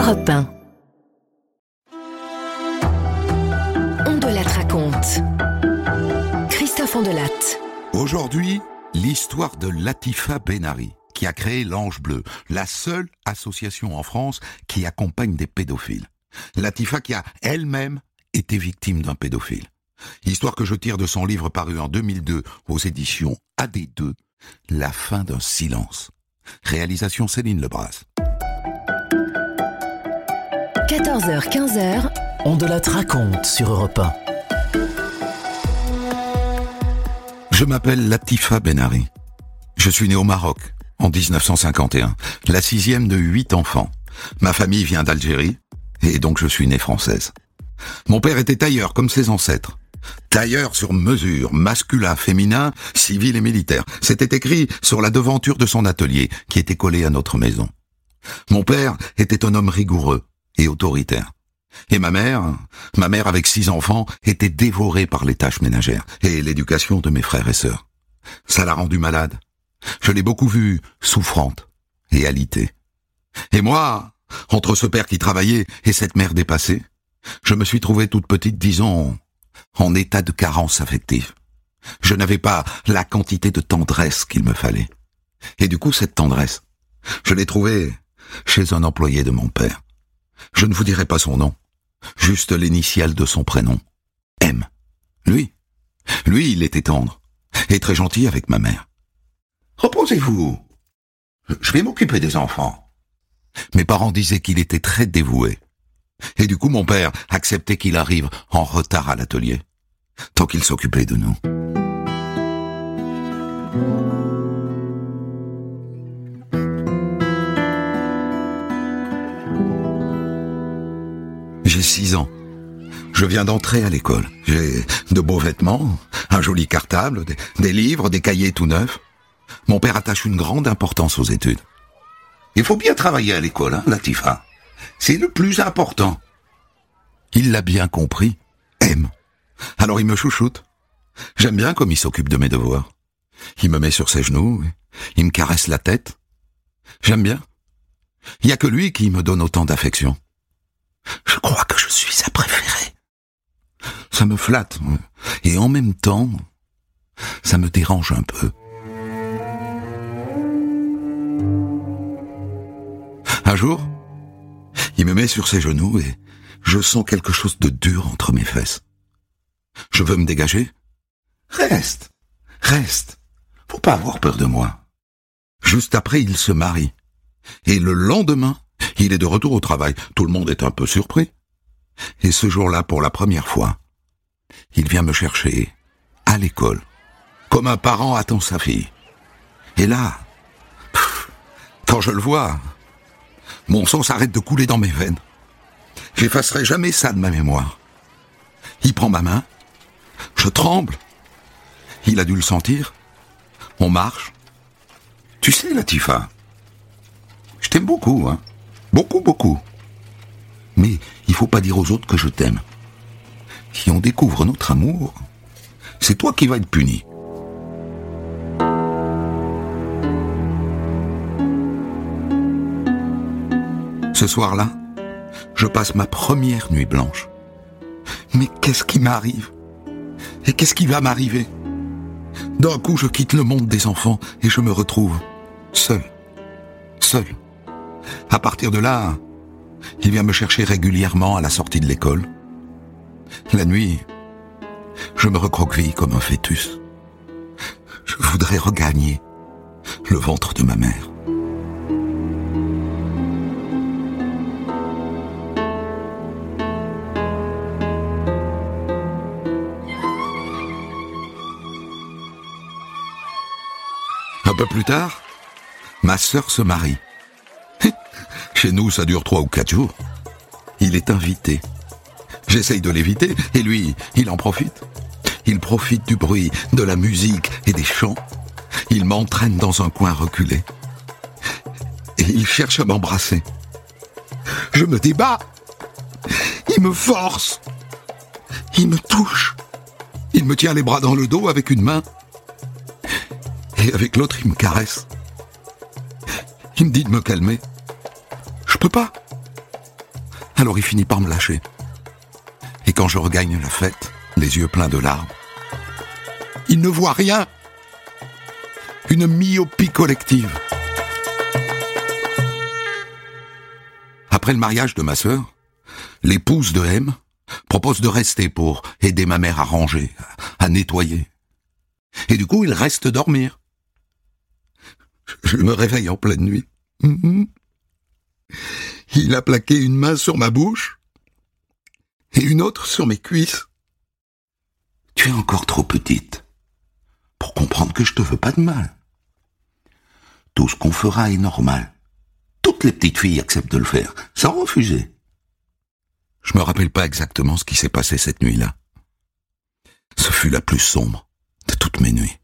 Europe 1. Ondelatte raconte. Christophe Ondelatte. Aujourd'hui, l'histoire de Latifa Benari, qui a créé l'Ange Bleu, la seule association en France qui accompagne des pédophiles. Latifa qui a elle-même été victime d'un pédophile. Histoire que je tire de son livre paru en 2002 aux éditions AD2, La fin d'un silence. Réalisation Céline Lebras. 14h-15h. Ondelatte raconte sur Europe 1. Je m'appelle Latifa Benari. Je suis né au Maroc, en 1951, la 6e de 8 enfants. Ma famille vient d'Algérie, et donc je suis née française. Mon père était tailleur, comme ses ancêtres. Tailleur sur mesure, masculin, féminin, civil et militaire. C'était écrit sur la devanture de son atelier, qui était collé à notre maison. Mon père était un homme rigoureux et autoritaire. Et ma mère avec 6 enfants, était dévorée par les tâches ménagères et l'éducation de mes frères et sœurs. Ça l'a rendue malade. Je l'ai beaucoup vue souffrante et alitée. Et moi, entre ce père qui travaillait et cette mère dépassée, je me suis trouvée toute petite, disons, en état de carence affective. Je n'avais pas la quantité de tendresse qu'il me fallait. Et du coup, cette tendresse, je l'ai trouvée chez un employé de mon père. Je ne vous dirai pas son nom, juste l'initiale de son prénom, M. Lui, il était tendre et très gentil avec ma mère. « Reposez-vous, je vais m'occuper des enfants. » Mes parents disaient qu'il était très dévoué. Et du coup, mon père acceptait qu'il arrive en retard à l'atelier, tant qu'il s'occupait de nous. J'ai 6 ans. Je viens d'entrer à l'école. J'ai de beaux vêtements, un joli cartable, des livres, des cahiers tout neufs. Mon père attache une grande importance aux études. Il faut bien travailler à l'école, hein, Latifa. C'est le plus important. Il l'a bien compris, aime. Alors il me chouchoute. J'aime bien comme il s'occupe de mes devoirs. Il me met sur ses genoux, il me caresse la tête. J'aime bien. Il n'y a que lui qui me donne autant d'affection. Je crois que je suis sa préférée. Ça me flatte, et en même temps, ça me dérange un peu. Un jour, il me met sur ses genoux et je sens quelque chose de dur entre mes fesses. Je veux me dégager. Reste. Faut pas avoir peur de moi. Juste après, il se marie. Et le lendemain, il est de retour au travail. Tout le monde est un peu surpris. Et ce jour-là, pour la première fois, il vient me chercher à l'école, comme un parent attend sa fille. Et là, quand je le vois, mon sang s'arrête de couler dans mes veines. J'effacerai jamais ça de ma mémoire. Il prend ma main, je tremble. Il a dû le sentir. On marche. Tu sais, Latifa, je t'aime beaucoup, hein. Beaucoup. Mais il faut pas dire aux autres que je t'aime. Si on découvre notre amour, c'est toi qui vas être puni. Ce soir-là, je passe ma première nuit blanche. Mais qu'est-ce qui m'arrive? Et qu'est-ce qui va m'arriver? D'un coup, je quitte le monde des enfants et je me retrouve seul. À partir de là, il vient me chercher régulièrement à la sortie de l'école. La nuit, je me recroqueville comme un fœtus. Je voudrais regagner le ventre de ma mère. Un peu plus tard, ma sœur se marie. Chez nous, ça dure 3 ou 4 jours. Il est invité. J'essaye de l'éviter, et lui, il en profite. Il profite du bruit, de la musique et des chants. Il m'entraîne dans un coin reculé. Et il cherche à m'embrasser. Je me débat. Il me force. Il me touche. Il me tient les bras dans le dos avec une main. Et avec l'autre, il me caresse. Il me dit de me calmer. Je peux pas. Alors il finit par me lâcher. Et quand je regagne la fête, les yeux pleins de larmes, il ne voit rien. Une myopie collective. Après le mariage de ma sœur, l'épouse de M propose de rester pour aider ma mère à ranger, à nettoyer. Et du coup, il reste dormir. Je me réveille en pleine nuit. Il a plaqué une main sur ma bouche et une autre sur mes cuisses. Tu es encore trop petite pour comprendre que je te veux pas de mal. Tout ce qu'on fera est normal. Toutes les petites filles acceptent de le faire, sans refuser. Je me rappelle pas exactement ce qui s'est passé cette nuit-là. Ce fut la plus sombre de toutes mes nuits.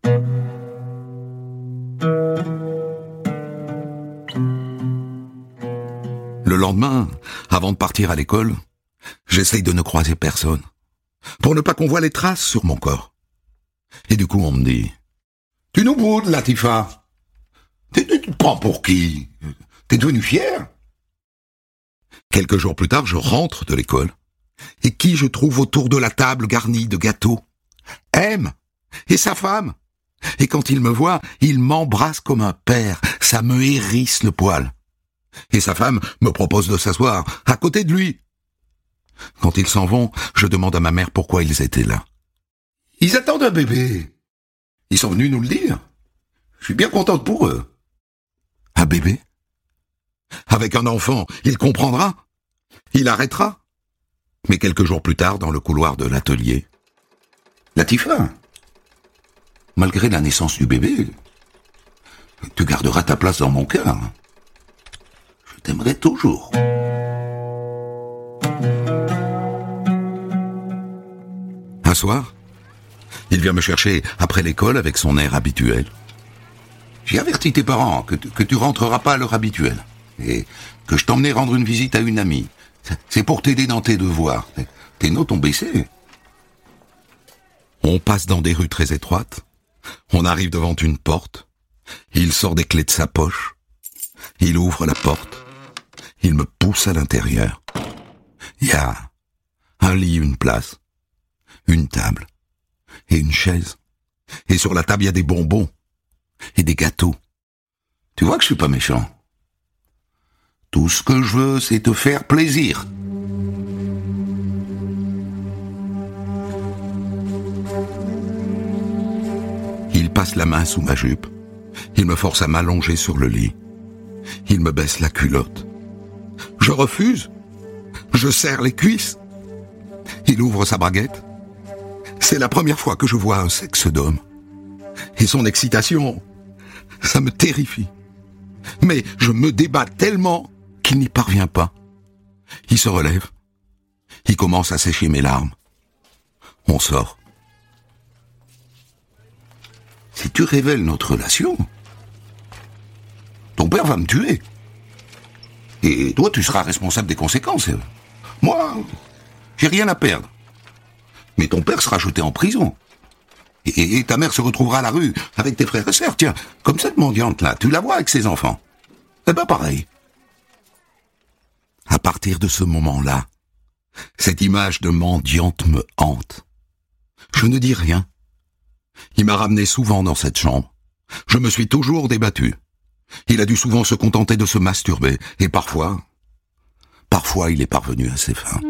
Le lendemain, avant de partir à l'école, j'essaye de ne croiser personne, pour ne pas qu'on voie les traces sur mon corps. Et du coup, on me dit « Tu nous boudes, Latifa. Tu te prends pour qui? T'es devenu fier ?» Quelques jours plus tard, je rentre de l'école. Et qui je trouve autour de la table garnie de gâteaux? M et sa femme. Et quand il me voit, il m'embrasse comme un père. Ça me hérisse le poil. Et sa femme me propose de s'asseoir à côté de lui. Quand ils s'en vont, je demande à ma mère pourquoi ils étaient là. Ils attendent un bébé. Ils sont venus nous le dire. Je suis bien contente pour eux. Un bébé? Avec un enfant, il comprendra. Il arrêtera. Mais quelques jours plus tard, dans le couloir de l'atelier, Latifa, malgré la naissance du bébé, tu garderas ta place dans mon cœur. Je t'aimerai toujours. Un soir, il vient me chercher après l'école avec son air habituel. J'ai averti tes parents que tu rentreras pas à l'heure habituelle et que je t'emmenais rendre une visite à une amie. C'est pour t'aider dans tes devoirs. Tes notes ont baissé. On passe dans des rues très étroites. On arrive devant une porte. Il sort des clés de sa poche. Il ouvre la porte. Il me pousse à l'intérieur. Il y a un lit, une place, une table et une chaise. Et sur la table, il y a des bonbons et des gâteaux. Tu vois que je suis pas méchant. Tout ce que je veux, c'est te faire plaisir. Il passe la main sous ma jupe. Il me force à m'allonger sur le lit. Il me baisse la culotte. Je refuse. Je serre les cuisses. Il ouvre sa braguette. C'est la première fois que je vois un sexe d'homme. Et son excitation, ça me terrifie. Mais je me débat tellement qu'il n'y parvient pas. Il se relève. Il commence à sécher mes larmes. On sort. Si tu révèles notre relation, ton père va me tuer. Et toi, tu seras responsable des conséquences. Moi, j'ai rien à perdre. Mais ton père sera jeté en prison. Et ta mère se retrouvera à la rue avec tes frères et sœurs. Tiens, comme cette mendiante-là, tu la vois avec ses enfants. Eh ben pareil. À partir de ce moment-là, cette image de mendiante me hante. Je ne dis rien. Il m'a ramené souvent dans cette chambre. Je me suis toujours débattu. Il a dû souvent se contenter de se masturber. Et parfois, il est parvenu à ses fins.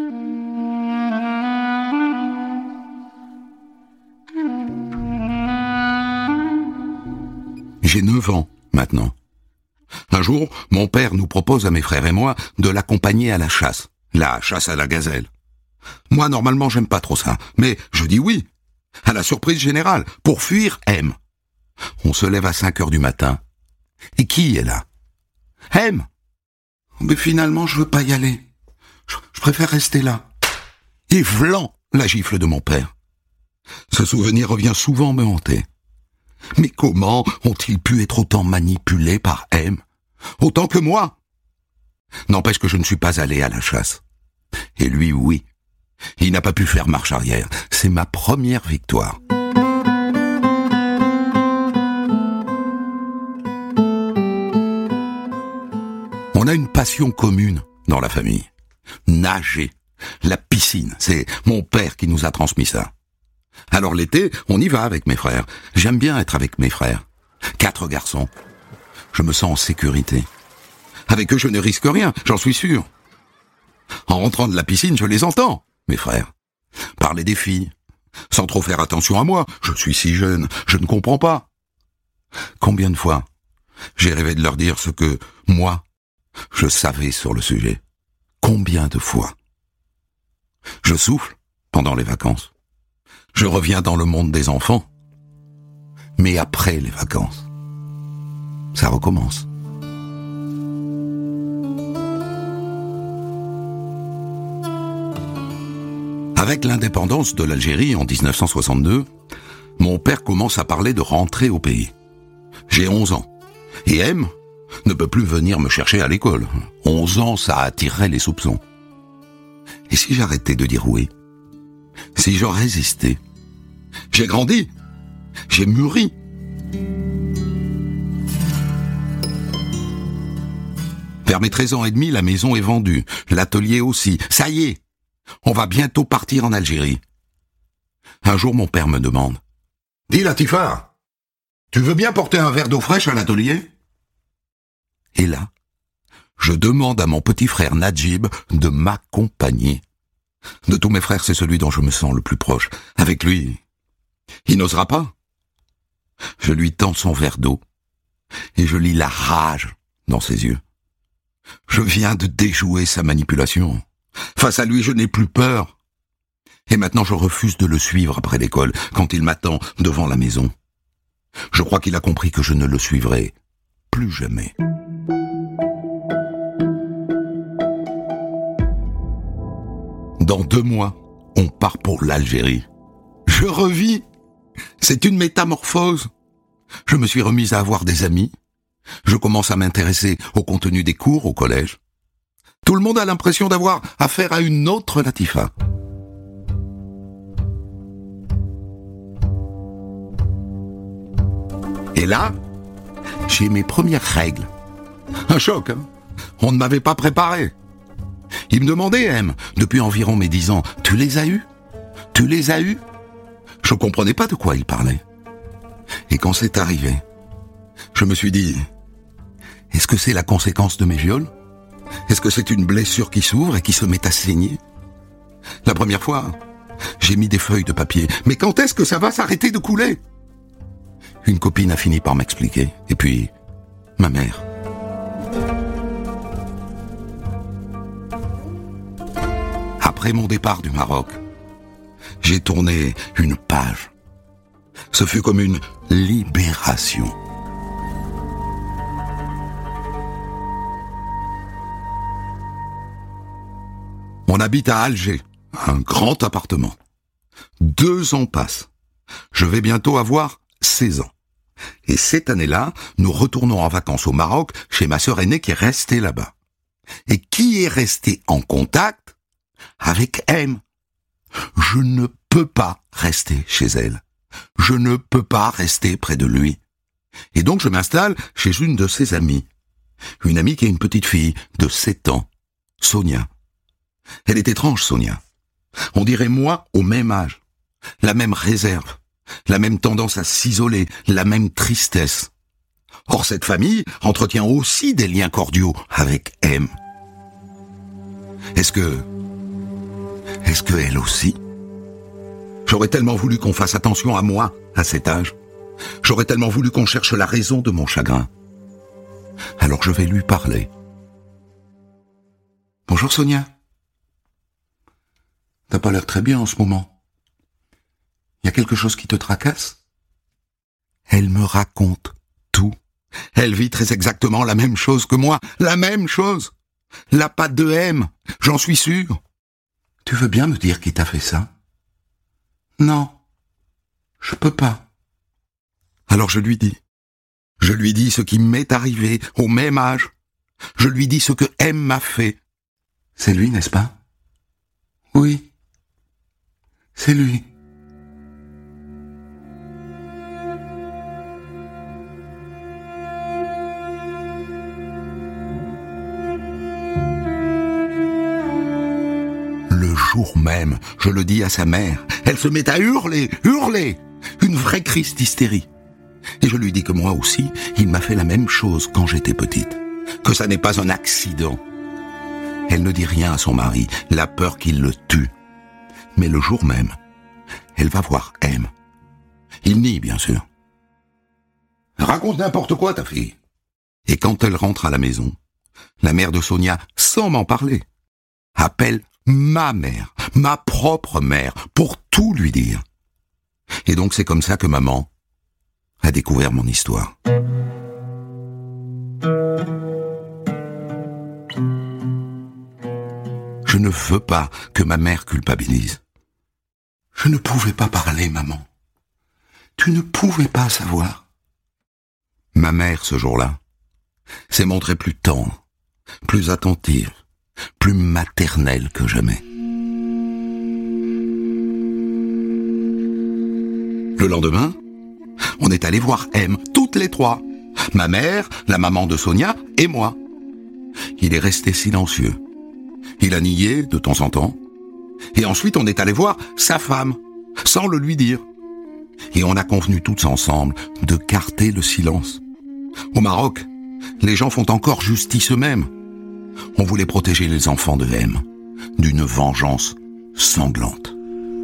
J'ai 9 ans, maintenant. Un jour, mon père nous propose à mes frères et moi de l'accompagner à la chasse à la gazelle. Moi, normalement, j'aime pas trop ça, mais je dis oui, à la surprise générale, pour fuir M. On se lève à 5 heures du matin. Et qui est là? M. Mais finalement, je veux pas y aller. Je préfère rester là. Et vlan, la gifle de mon père. Ce souvenir revient souvent me hanter. Mais comment ont-ils pu être autant manipulés par M, autant que moi? N'empêche que je ne suis pas allé à la chasse. Et lui, oui. Il n'a pas pu faire marche arrière. C'est ma première victoire. On a une passion commune dans la famille. nager. La piscine, c'est mon père qui nous a transmis ça. Alors l'été, on y va avec mes frères. J'aime bien être avec mes frères. 4 garçons. Je me sens en sécurité. Avec eux, je ne risque rien, j'en suis sûr. En rentrant de la piscine, je les entends, mes frères. Parler des filles, sans trop faire attention à moi. Je suis si jeune, je ne comprends pas. Combien de fois j'ai rêvé de leur dire ce que, moi, je savais sur le sujet. Combien de fois? Je souffle pendant les vacances. Je reviens dans le monde des enfants. Mais après les vacances, ça recommence. Avec l'indépendance de l'Algérie en 1962, mon père commence à parler de rentrer au pays. J'ai 11 ans. Et M ne peut plus venir me chercher à l'école. 11 ans, ça attirerait les soupçons. Et si j'arrêtais de dire oui? Si je résistais? J'ai grandi. J'ai mûri. Vers mes 13 ans et demi, la maison est vendue. L'atelier aussi. Ça y est. On va bientôt partir en Algérie. Un jour, mon père me demande: « Dis Latifa, tu veux bien porter un verre d'eau fraîche à l'atelier ?» Et là, je demande à mon petit frère Najib de m'accompagner. De tous mes frères, c'est celui dont je me sens le plus proche. Avec lui, il n'osera pas. Je lui tends son verre d'eau et je lis la rage dans ses yeux. Je viens de déjouer sa manipulation. Face à lui, je n'ai plus peur. Et maintenant, je refuse de le suivre après l'école, quand il m'attend devant la maison. Je crois qu'il a compris que je ne le suivrai plus jamais. Dans 2 mois, on part pour l'Algérie. Je revis. C'est une métamorphose. Je me suis remise à avoir des amis. Je commence à m'intéresser au contenu des cours au collège. Tout le monde a l'impression d'avoir affaire à une autre Latifa. Et là, j'ai mes premières règles. Un choc, hein? On ne m'avait pas préparé. Il me demandait, M, depuis environ mes 10 ans, « Tu les as eus? Tu les as eus ?» Je comprenais pas de quoi il parlait. Et quand c'est arrivé, je me suis dit, est-ce que c'est la conséquence de mes viols? Est-ce que c'est une blessure qui s'ouvre et qui se met à saigner? La première fois, j'ai mis des feuilles de papier. Mais quand est-ce que ça va s'arrêter de couler? Une copine a fini par m'expliquer. Et puis, ma mère. Après mon départ du Maroc, j'ai tourné une page. Ce fut comme une libération. On habite à Alger, un grand appartement. 2 ans passent. Je vais bientôt avoir 16 ans. Et cette année-là, nous retournons en vacances au Maroc chez ma sœur aînée qui est restée là-bas. Et qui est resté en contact avec M. Je ne peux pas rester chez elle. Je ne peux pas rester près de lui. Et donc je m'installe chez une de ses amies. Une amie qui a une petite fille de 7 ans, Sonia. Elle est étrange, Sonia. On dirait moi au même âge. La même réserve. La même tendance à s'isoler. La même tristesse. Or, cette famille entretient aussi des liens cordiaux avec M. Est-ce que elle aussi? J'aurais tellement voulu qu'on fasse attention à moi, à cet âge. J'aurais tellement voulu qu'on cherche la raison de mon chagrin. Alors je vais lui parler. Bonjour Sonia. T'as pas l'air très bien en ce moment. Y a quelque chose qui te tracasse? Elle me raconte tout. Elle vit très exactement la même chose que moi. La même chose. La patte de M, j'en suis sûr. Tu veux bien me dire qui t'a fait ça? Non, je peux pas. Alors je lui dis. Je lui dis ce qui m'est arrivé au même âge. Je lui dis ce que M m'a fait. C'est lui, n'est-ce pas? Oui, c'est lui. Le jour même, je le dis à sa mère, elle se met à hurler, une vraie crise d'hystérie. Et je lui dis que moi aussi, il m'a fait la même chose quand j'étais petite, que ça n'est pas un accident. Elle ne dit rien à son mari, la peur qu'il le tue. Mais le jour même, elle va voir M. Il nie, bien sûr. Raconte n'importe quoi, ta fille. Et quand elle rentre à la maison, la mère de Sonia, sans m'en parler, appelle ma mère, ma propre mère, pour tout lui dire. Et donc c'est comme ça que maman a découvert mon histoire. Je ne veux pas que ma mère culpabilise. Je ne pouvais pas parler, maman. Tu ne pouvais pas savoir. Ma mère, ce jour-là, s'est montrée plus tendre, plus attentive, plus maternelle que jamais. Le lendemain, on est allé voir M, toutes les trois. Ma mère, la maman de Sonia et moi. Il est resté silencieux. Il a nié de temps en temps. Et ensuite, on est allé voir sa femme, sans le lui dire. Et on a convenu tous ensemble de garder le silence. Au Maroc, les gens font encore justice eux-mêmes. On voulait protéger les enfants de M d'une vengeance sanglante.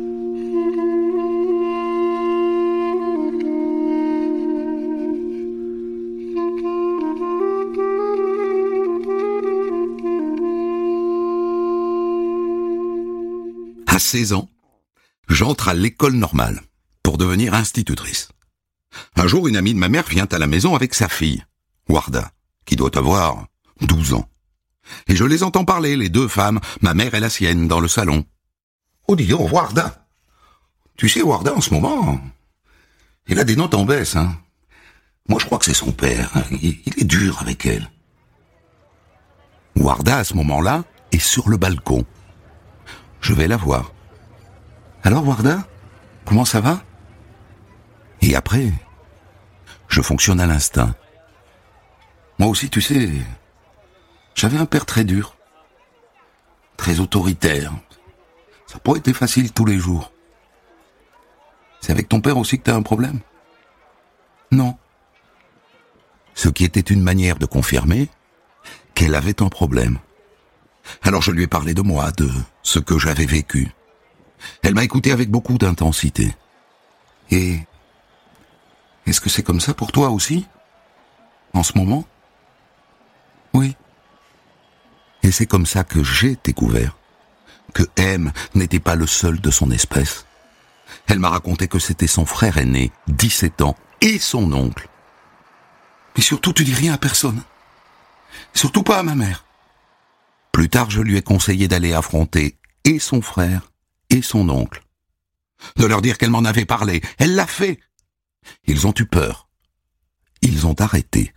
À 16 ans, j'entre à l'école normale pour devenir institutrice. Un jour, une amie de ma mère vient à la maison avec sa fille, Warda, qui doit avoir 12 ans. Et je les entends parler, les deux femmes, ma mère et la sienne, dans le salon. Oh, dis donc, Warda. Tu sais, Warda, en ce moment, il a des notes en baisse, hein. Moi, je crois que c'est son père. Il est dur avec elle. Warda, à ce moment-là, est sur le balcon. Je vais la voir. Alors, Warda, comment ça va? Et après, je fonctionne à l'instinct. Moi aussi, tu sais, j'avais un père très dur, très autoritaire. Ça n'a pas été facile tous les jours. C'est avec ton père aussi que t'as un problème? Non. Ce qui était une manière de confirmer qu'elle avait un problème. Alors je lui ai parlé de moi, de ce que j'avais vécu. Elle m'a écouté avec beaucoup d'intensité. Et est-ce que c'est comme ça pour toi aussi? En ce moment? Oui. Et c'est comme ça que j'ai découvert que M n'était pas le seul de son espèce. Elle m'a raconté que c'était son frère aîné, 17 ans, et son oncle. Mais surtout, tu dis rien à personne. Surtout pas à ma mère. Plus tard, je lui ai conseillé d'aller affronter et son frère et son oncle. De leur dire qu'elle m'en avait parlé. Elle l'a fait. Ils ont eu peur. Ils ont arrêté.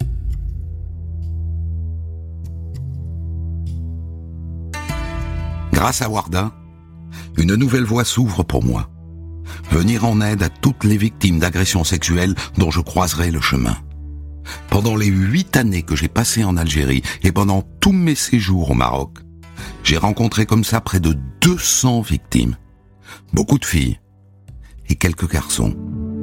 Grâce à Warda, une nouvelle voie s'ouvre pour moi. Venir en aide à toutes les victimes d'agressions sexuelles dont je croiserai le chemin. Pendant les 8 années que j'ai passées en Algérie et pendant tous mes séjours au Maroc, j'ai rencontré comme ça près de 200 victimes. Beaucoup de filles et quelques garçons.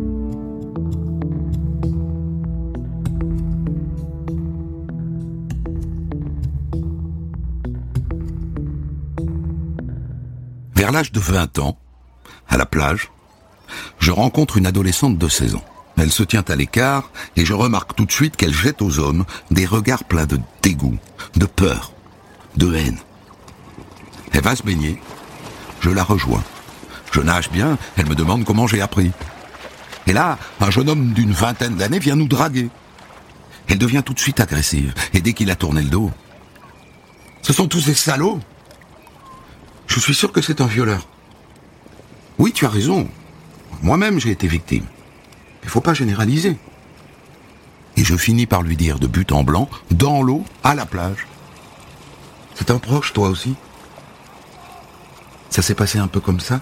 Vers l'âge de 20 ans, à la plage, je rencontre une adolescente de 16 ans. Elle se tient à l'écart et je remarque tout de suite qu'elle jette aux hommes des regards pleins de dégoût, de peur, de haine. Elle va se baigner, je la rejoins. Je nage bien, elle me demande comment j'ai appris. Et là, un jeune homme d'une 20aine d'années vient nous draguer. Elle devient tout de suite agressive et dès qu'il a tourné le dos, ce sont tous des salauds. Je suis sûr que c'est un violeur. Oui, tu as raison. Moi-même, j'ai été victime. Il faut pas généraliser. Et je finis par lui dire de but en blanc, dans l'eau, à la plage. C'est un proche, toi aussi? Ça s'est passé un peu comme ça?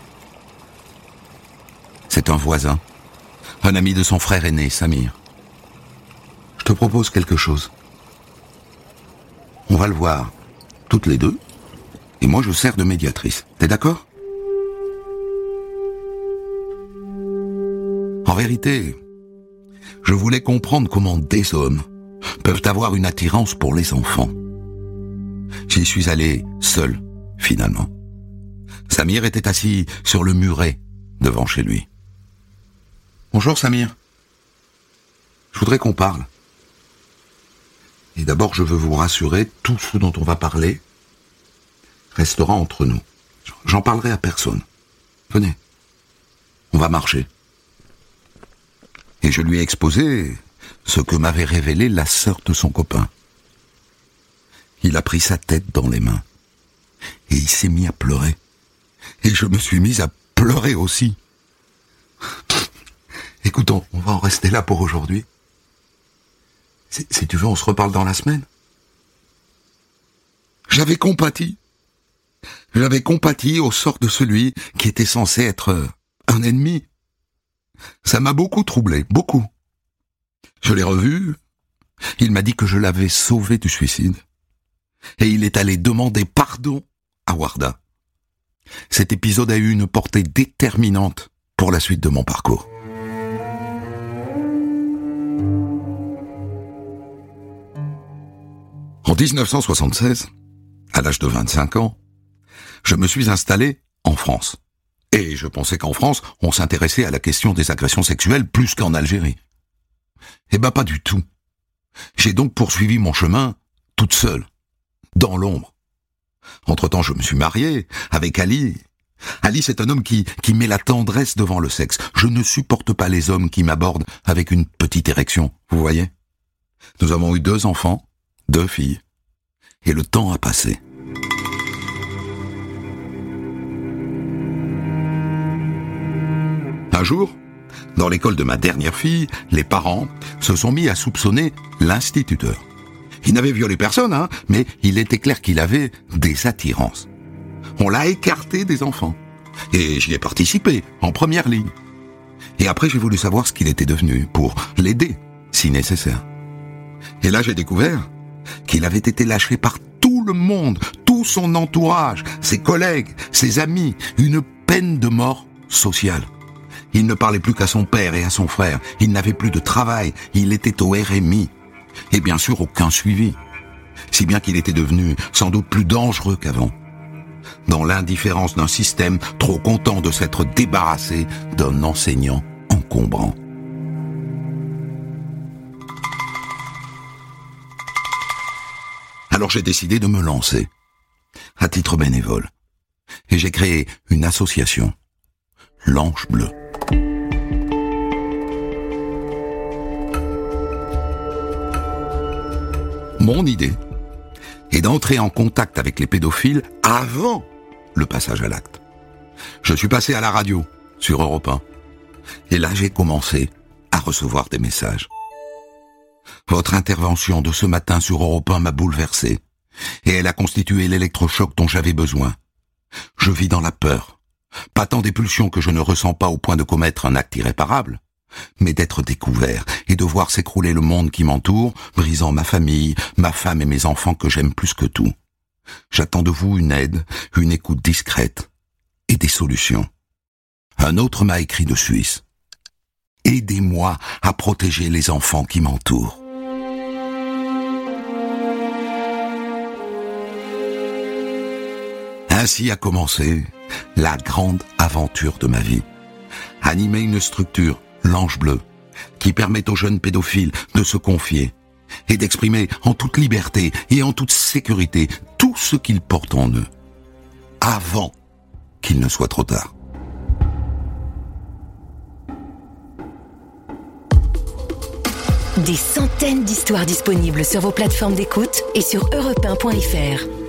C'est un voisin, un ami de son frère aîné, Samir. Je te propose quelque chose. On va le voir, toutes les deux, Et moi, je sers de médiatrice. T'es d'accord ? En vérité, je voulais comprendre comment des hommes peuvent avoir une attirance pour les enfants. J'y suis allé seul, finalement. Samir était assis sur le muret devant chez lui. Bonjour Samir. Je voudrais qu'on parle. Et d'abord, je veux vous rassurer, tout ce dont on va parler restera entre nous. J'en parlerai à personne. Venez, on va marcher. Et je lui ai exposé ce que m'avait révélé la sœur de son copain. Il a pris sa tête dans les mains et il s'est mis à pleurer. Et je me suis mise à pleurer aussi. Écoute, on va en rester là pour aujourd'hui. Si tu veux, on se reparle dans la semaine. J'avais compati au sort de celui qui était censé être un ennemi. Ça m'a beaucoup troublé, beaucoup. Je l'ai revu, il m'a dit que je l'avais sauvé du suicide, et il est allé demander pardon à Warda. Cet épisode a eu une portée déterminante pour la suite de mon parcours. En 1976, à l'âge de 25 ans, je me suis installé en France. Et je pensais qu'en France, on s'intéressait à la question des agressions sexuelles plus qu'en Algérie. Eh ben pas du tout. J'ai donc poursuivi mon chemin toute seule, dans l'ombre. Entre-temps, je me suis marié avec Ali. Ali, c'est un homme qui met la tendresse devant le sexe. Je ne supporte pas les hommes qui m'abordent avec une petite érection, vous voyez ? Nous avons eu 2 enfants, 2 filles. Et le temps a passé. Un jour, dans l'école de ma dernière fille, les parents se sont mis à soupçonner l'instituteur. Il n'avait violé personne, mais il était clair qu'il avait des attirances. On l'a écarté des enfants. Et j'y ai participé, en première ligne. Et après, j'ai voulu savoir ce qu'il était devenu, pour l'aider, si nécessaire. Et là, j'ai découvert qu'il avait été lâché par tout le monde, tout son entourage, ses collègues, ses amis, une peine de mort sociale. Il ne parlait plus qu'à son père et à son frère. Il n'avait plus de travail. Il était au RMI. Et bien sûr, aucun suivi. Si bien qu'il était devenu sans doute plus dangereux qu'avant. Dans l'indifférence d'un système trop content de s'être débarrassé d'un enseignant encombrant. Alors j'ai décidé de me lancer, à titre bénévole. Et j'ai créé une association, l'Ange Bleu. Mon idée est d'entrer en contact avec les pédophiles avant le passage à l'acte. Je suis passé à la radio, sur Europe 1. Et là, j'ai commencé à recevoir des messages. Votre intervention de ce matin sur Europe 1 m'a bouleversé. Et elle a constitué l'électrochoc dont j'avais besoin. Je vis dans la peur. Pas tant des pulsions que je ne ressens pas au point de commettre un acte irréparable, mais d'être découvert et de voir s'écrouler le monde qui m'entoure, brisant ma famille, ma femme et mes enfants que j'aime plus que tout. J'attends de vous une aide, une écoute discrète et des solutions. Un autre m'a écrit de Suisse. Aidez-moi à protéger les enfants qui m'entourent. Ainsi a commencé la grande aventure de ma vie. Animer une structure, l'Ange Bleu, qui permet aux jeunes pédophiles de se confier et d'exprimer en toute liberté et en toute sécurité tout ce qu'ils portent en eux, avant qu'il ne soit trop tard. Des centaines d'histoires disponibles sur vos plateformes d'écoute et sur europe1.fr.